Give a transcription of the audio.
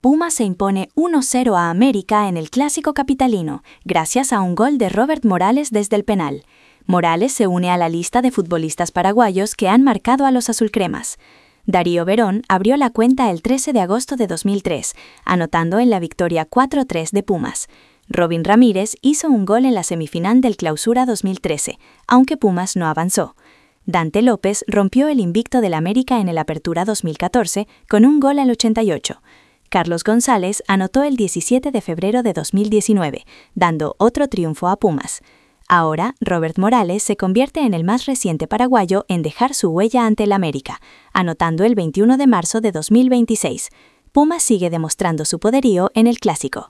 Pumas se impone 1-0 a América en el Clásico Capitalino, gracias a un gol de Robert Morales desde el penal. Morales se une a la lista de futbolistas paraguayos que han marcado a los azulcremas. Darío Verón abrió la cuenta el 13 de agosto de 2003, anotando en la victoria 4-3 de Pumas. Robin Ramírez hizo un gol en la semifinal del Clausura 2013, aunque Pumas no avanzó. Dante López rompió el invicto del América en el Apertura 2014 con un gol al 88. Carlos González anotó el 17 de febrero de 2019, dando otro triunfo a Pumas. Ahora, Robert Morales se convierte en el más reciente paraguayo en dejar su huella ante el América, anotando el 21 de marzo de 2026. Pumas sigue demostrando su poderío en el Clásico.